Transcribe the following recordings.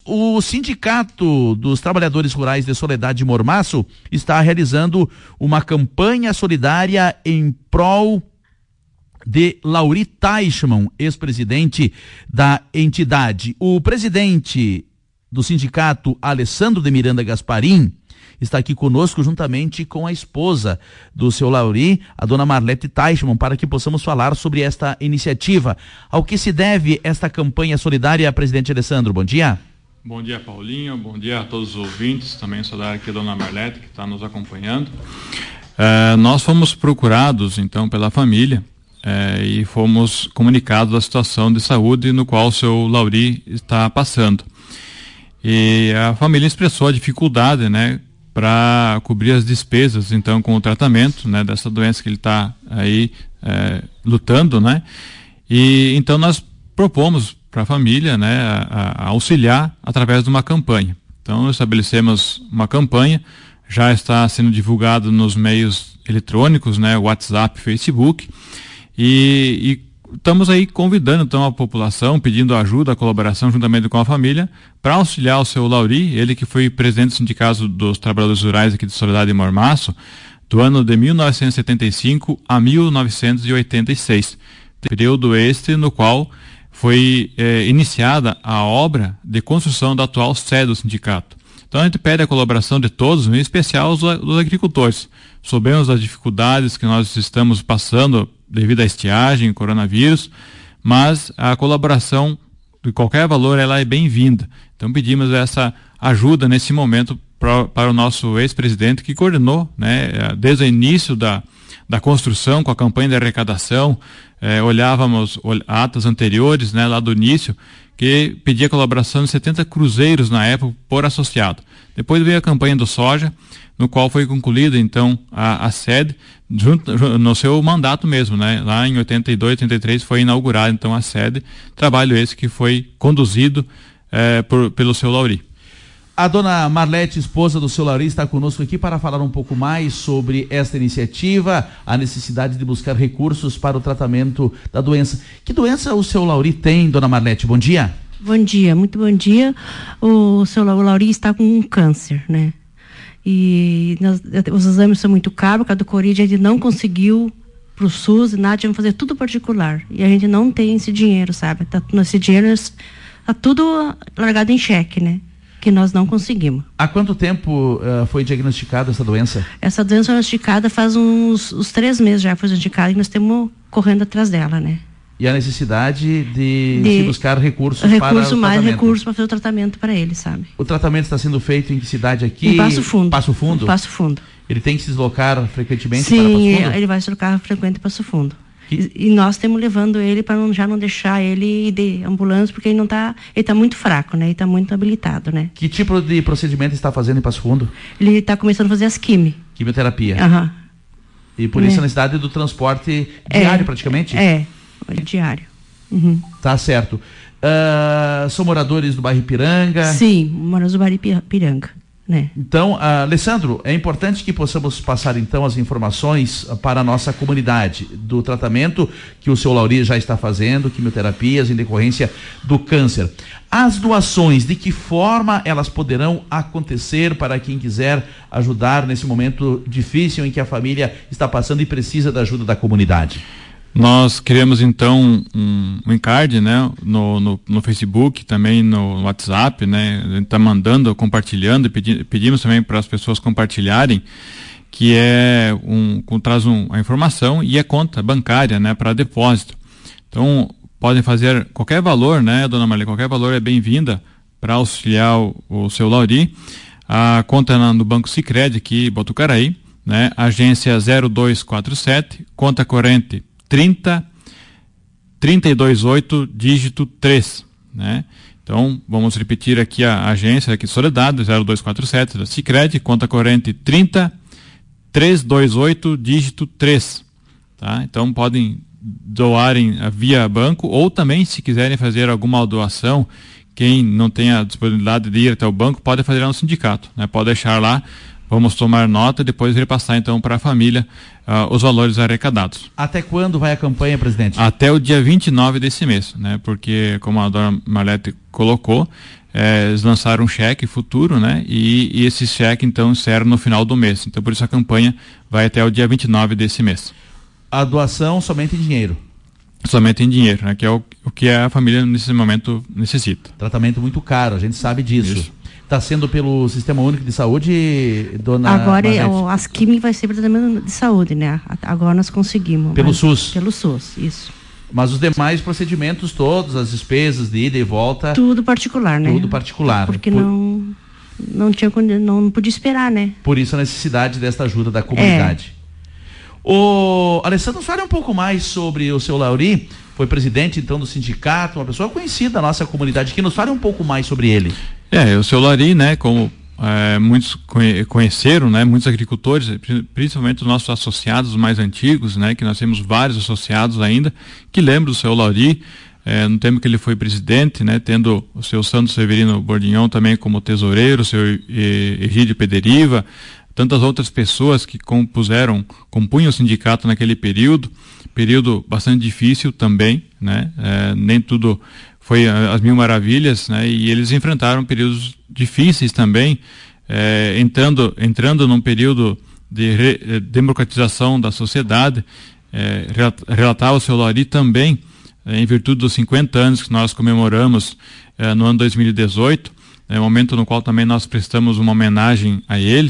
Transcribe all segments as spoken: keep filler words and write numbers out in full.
o Sindicato dos Trabalhadores Rurais de Soledade e Mormaço está realizando uma campanha solidária em prol de Lauri Teichmann, ex-presidente da entidade. O presidente do sindicato, Alessandro de Miranda Gasparim, está aqui conosco juntamente com a esposa do seu Lauri, a dona Marlete Teichmann, para que possamos falar sobre esta iniciativa. Ao que se deve esta campanha solidária, presidente Alessandro? Bom dia. Bom dia, Paulinho. Bom dia a todos os ouvintes. Também saudar aqui a dona Marlete, que está nos acompanhando. É, nós fomos procurados, então, pela família é, e fomos comunicados da situação de saúde no qual o seu Lauri está passando. E a família expressou a dificuldade, né, para cobrir as despesas, então, com o tratamento, né, dessa doença que ele está aí é, lutando, né, e então nós propomos para a família, né, a, a auxiliar através de uma campanha. Então, estabelecemos uma campanha, já está sendo divulgado nos meios eletrônicos, né, WhatsApp, Facebook, e, e estamos aí convidando então a população, pedindo ajuda, a colaboração juntamente com a família, para auxiliar o seu Lauri, ele que foi presidente do Sindicato dos Trabalhadores Rurais aqui de Soledade e Mormaço, do ano de mil novecentos e setenta e cinco a mil novecentos e oitenta e seis. Período este no qual foi eh, iniciada a obra de construção da atual sede do sindicato. Então a gente pede a colaboração de todos, em especial os, os agricultores. Sabemos das dificuldades que nós estamos passando devido à estiagem, coronavírus, mas a colaboração de qualquer valor ela é bem-vinda. Então pedimos essa ajuda nesse momento pra, para o nosso ex-presidente que coordenou, né, desde o início da, da construção, com a campanha de arrecadação, eh, olhávamos ol, atas anteriores, né, lá do início, que pedia colaboração de setenta cruzeiros na época por associado. Depois veio a campanha do soja, no qual foi concluída então a, a sede junto, no seu mandato mesmo, né? Lá em oitenta e dois, oitenta e três foi inaugurada então a sede, trabalho esse que foi conduzido eh, por, pelo seu Lauri. A dona Marlete, esposa do seu Lauri, está conosco aqui para falar um pouco mais sobre esta iniciativa, a necessidade de buscar recursos para o tratamento da doença. Que doença o seu Lauri tem, dona Marlete? Bom dia. Bom dia, muito bom dia. O seu Lauri está com um câncer, né? E nós, os exames são muito caros, por causa do Covid, a gente não conseguiu para o SUS, nada, tivemos que fazer tudo particular. E a gente não tem esse dinheiro, sabe? Tá, esse dinheiro está tudo largado em cheque, né? Que nós não conseguimos. Há quanto tempo uh, foi diagnosticada essa doença? Essa doença foi diagnosticada faz uns, uns três meses já foi diagnosticada e nós estamos correndo atrás dela, né? E a necessidade de, de se buscar recursos recurso, para o tratamento. mais recursos para fazer o tratamento para ele, sabe? O tratamento está sendo feito em que cidade aqui? Em Passo Fundo. Passo Fundo? Em Passo Fundo. Ele tem que se deslocar frequentemente Sim, para Passo Fundo? Sim, ele vai se deslocar frequente para Passo Fundo. Que... E, e nós estamos levando ele para não, já não deixar ele de ambulância, porque ele não tá, ele está muito fraco, né? Ele está muito habilitado, né? Que tipo de procedimento está fazendo em Passo Fundo? Ele está começando a fazer as quimi. Quimioterapia. Aham. Uhum. E por isso é. a necessidade do transporte diário, é, praticamente? É, diário. Uhum. Tá certo. Uh, são moradores do bairro Ipiranga? Sim, moradores do bairro Ipiranga, né? Então, uh, Alessandro, é importante que possamos passar então as informações para a nossa comunidade do tratamento que o seu Lauri já está fazendo, quimioterapias em decorrência do câncer. As doações, de que forma elas poderão acontecer para quem quiser ajudar nesse momento difícil em que a família está passando e precisa da ajuda da comunidade? Nós criamos então um, um encarte, né, no, no, no Facebook, também no WhatsApp, né, a gente está mandando, compartilhando, pedi, pedimos também para as pessoas compartilharem, que é um, traz um, a informação e a conta bancária, né, para depósito. Então, podem fazer qualquer valor, né, dona Marlene, qualquer valor é bem-vinda para auxiliar o, o seu Lauri. A conta é no Banco Sicredi aqui, Botucaraí, né, agência zero dois quatro sete, conta corrente trinta, trinta e dois oito, dígito três, né? Então, vamos repetir aqui a agência aqui de Soledade, zero dois quatro sete, da Sicredi, conta corrente trinta, trezentos e vinte e oito, dígito três, tá? Então, podem doarem via banco ou também, se quiserem fazer alguma doação, quem não tem a disponibilidade de ir até o banco, pode fazer lá no sindicato, né? Pode deixar lá, vamos tomar nota e depois repassar então para a família uh, os valores arrecadados. Até quando vai a campanha, presidente? Até o dia vinte e nove desse mês, né? Porque, como a dona Marlete colocou, é, eles lançaram um cheque futuro, né? E, e esse cheque, então, será no final do mês. Então, por isso a campanha vai até o dia vinte e nove desse mês. A doação somente em dinheiro? Somente em dinheiro, né? Que é o, o que a família nesse momento necessita. Tratamento muito caro, a gente sabe disso. Está sendo pelo Sistema Único de Saúde, dona Agora Marlete? o, as químicas vai ser pelo tratamento de saúde, né? Agora nós conseguimos. Pelo mas, SUS? Pelo SUS, isso. Mas os demais procedimentos todos, as despesas de ida e volta... Tudo particular, né? Tudo particular. Porque por, não, não, tinha, não, não podia esperar, né? Por isso a necessidade desta ajuda da comunidade. É. O Alessandro, fale um pouco mais sobre o seu Lauri, foi presidente então do sindicato, uma pessoa conhecida da nossa comunidade, que nos fale um pouco mais sobre ele. É, o seu Lauri, né, como é, muitos conheceram, né, muitos agricultores, principalmente os nossos associados mais antigos, né, que nós temos vários associados ainda, que lembram do seu Lauri, é, no tempo que ele foi presidente, né, tendo o seu Santo Severino Bordignon também como tesoureiro, o seu Egídio Pederiva, tantas outras pessoas que compuseram, compunham o sindicato naquele período, período bastante difícil também, né, é, nem tudo foi as mil maravilhas, né, e eles enfrentaram períodos difíceis também, é, entrando, entrando num período de re, democratização da sociedade. É, relatava o seu Lauri também, é, em virtude dos cinquenta anos que nós comemoramos é, no ano dois mil e dezoito, é, momento no qual também nós prestamos uma homenagem a ele,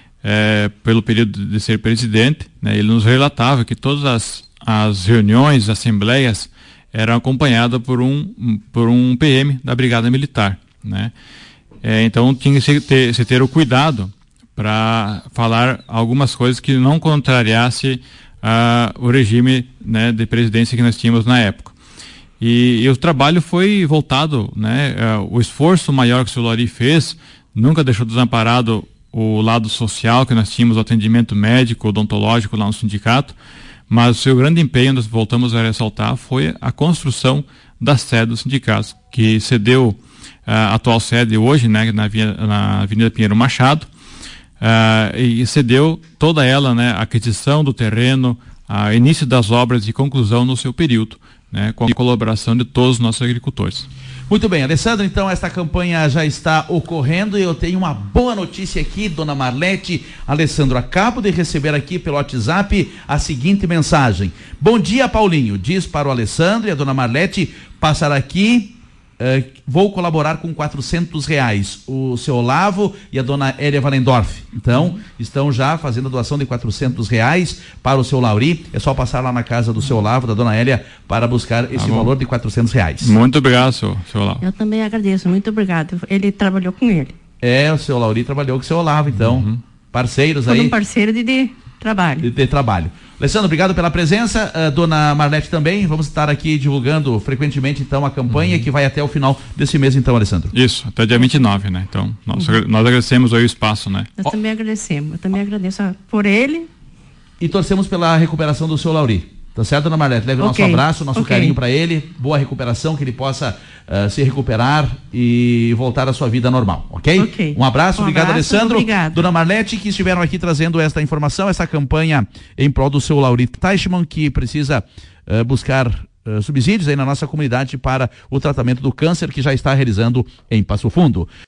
é, pelo período de ser presidente, né, ele nos relatava que todas as, as reuniões, assembleias, eram acompanhadas por um, por um P M da Brigada Militar, né? É, então tinha que se ter, se ter o cuidado para falar algumas coisas que não contrariasse uh, o regime, né, de presidência que nós tínhamos na época. E, e o trabalho foi voltado, né, uh, o esforço maior que o seu Lauri fez nunca deixou desamparado o lado social que nós tínhamos, o atendimento médico, odontológico lá no sindicato, mas o seu grande empenho, nós voltamos a ressaltar, foi a construção da sede do sindicato, que cedeu a uh, atual sede hoje, né, na, via, na Avenida Pinheiro Machado, uh, e cedeu toda ela, né, a aquisição do terreno, a início das obras e conclusão no seu período, né, com a colaboração de todos os nossos agricultores. Muito bem, Alessandro, então esta campanha já está ocorrendo e eu tenho uma boa notícia aqui, dona Marlete. Alessandro, acabo de receber aqui pelo WhatsApp a seguinte mensagem. Bom dia, Paulinho, diz para o Alessandro e a dona Marlete passar aqui, uh, vou colaborar com quatrocentos reais, o seu Olavo e a dona Hélia Valendorf. Então, estão já fazendo a doação de quatrocentos reais para o seu Lauri. É só passar lá na casa do seu Olavo, da dona Hélia, para buscar esse ah, valor de quatrocentos reais. Muito obrigado, seu, seu Olavo. Eu também agradeço, muito obrigado. Ele trabalhou com ele. É, o seu Lauri trabalhou com o seu Olavo, então. Uhum. Parceiros Todo aí. um parceiro de, de trabalho. De, de trabalho. Alessandro, obrigado pela presença. Uh, dona Marlete também. Vamos estar aqui divulgando frequentemente, então, a campanha uhum. que vai até o final desse mês, então, Alessandro. Isso, até dia vinte e nove, né? Então, nós, uhum. nós agradecemos aí o espaço, né? Nós oh. também agradecemos. Eu também oh. agradeço por ele. E torcemos pela recuperação do seu Lauri. Tá certo, dona Marlete? Leve o okay. nosso abraço, nosso okay. carinho para ele. Boa recuperação, que ele possa uh, se recuperar e voltar à sua vida normal, ok? okay. Um abraço, um obrigado, abraço, Alessandro. Obrigado. Dona Marlete, que estiveram aqui trazendo esta informação, essa campanha em prol do seu Lauri Teichmann, que precisa uh, buscar uh, subsídios aí na nossa comunidade para o tratamento do câncer que já está realizando em Passo Fundo.